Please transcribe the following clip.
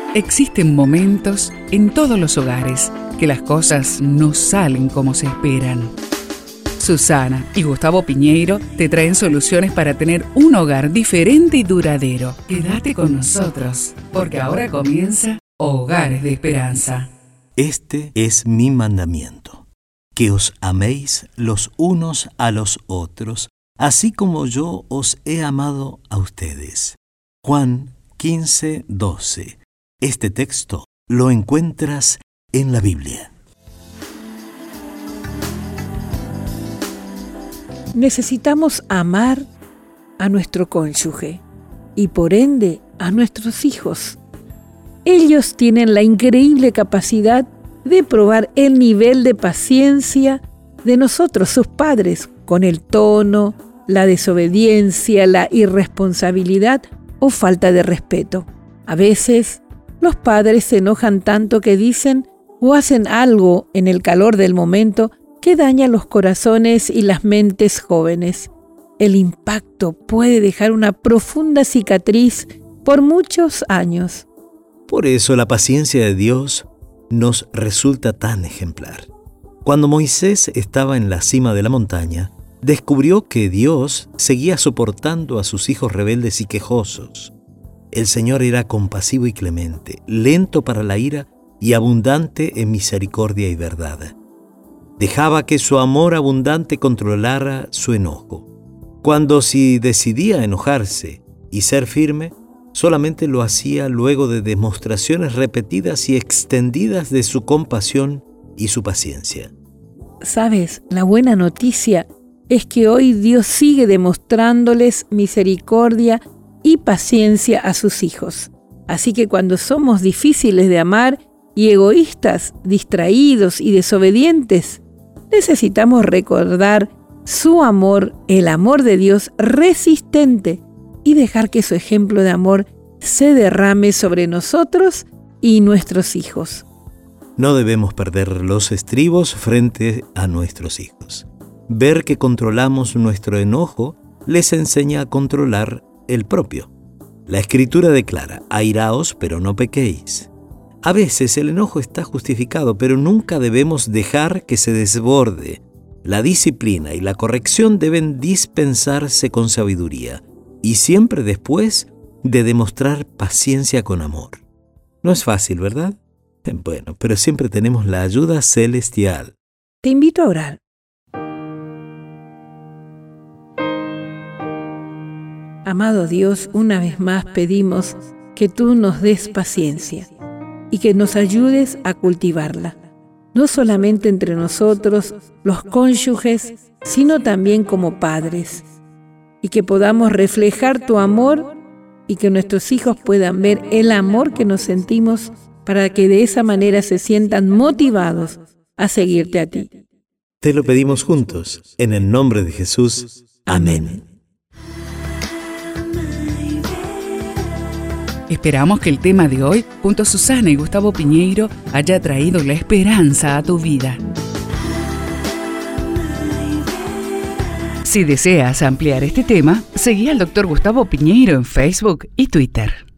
Existen momentos en todos los hogares que las cosas no salen como se esperan. Susana y Gustavo Piñeiro te traen soluciones para tener un hogar diferente y duradero. Quédate con nosotros, porque ahora comienza Hogares de Esperanza. Este es mi mandamiento, que os améis los unos a los otros, así como yo os he amado a ustedes. Juan 15:12. Este texto lo encuentras en la Biblia. Necesitamos amar a nuestro cónyuge y por ende a nuestros hijos. Ellos tienen la increíble capacidad de probar el nivel de paciencia de nosotros, sus padres, con el tono, la desobediencia, la irresponsabilidad o falta de respeto. A veces, los padres se enojan tanto que dicen o hacen algo en el calor del momento que daña los corazones y las mentes jóvenes. El impacto puede dejar una profunda cicatriz por muchos años. Por eso la paciencia de Dios nos resulta tan ejemplar. Cuando Moisés estaba en la cima de la montaña, descubrió que Dios seguía soportando a sus hijos rebeldes y quejosos. El Señor era compasivo y clemente, lento para la ira y abundante en misericordia y verdad. Dejaba que su amor abundante controlara su enojo. Cuando si decidía enojarse y ser firme, solamente lo hacía luego de demostraciones repetidas y extendidas de su compasión y su paciencia. ¿Sabes? La buena noticia es que hoy Dios sigue demostrándoles misericordia y paciencia a sus hijos. Así que cuando somos difíciles de amar y egoístas, distraídos y desobedientes, necesitamos recordar su amor, el amor de Dios resistente, y dejar que su ejemplo de amor se derrame sobre nosotros y nuestros hijos. No debemos perder los estribos frente a nuestros hijos. Ver que controlamos nuestro enojo les enseña a controlar el propio. La Escritura declara: airaos, pero no pequéis. A veces el enojo está justificado, pero nunca debemos dejar que se desborde. La disciplina y la corrección deben dispensarse con sabiduría y siempre después de demostrar paciencia con amor. No es fácil, ¿verdad? Bueno, pero siempre tenemos la ayuda celestial. Te invito a orar. Amado Dios, una vez más pedimos que tú nos des paciencia y que nos ayudes a cultivarla, no solamente entre nosotros, los cónyuges, sino también como padres, y que podamos reflejar tu amor y que nuestros hijos puedan ver el amor que nos sentimos para que de esa manera se sientan motivados a seguirte a ti. Te lo pedimos juntos, en el nombre de Jesús. Amén. Esperamos que el tema de hoy, junto a Susana y Gustavo Piñeiro, haya traído la esperanza a tu vida. Si deseas ampliar este tema, seguí al Dr. Gustavo Piñeiro en Facebook y Twitter.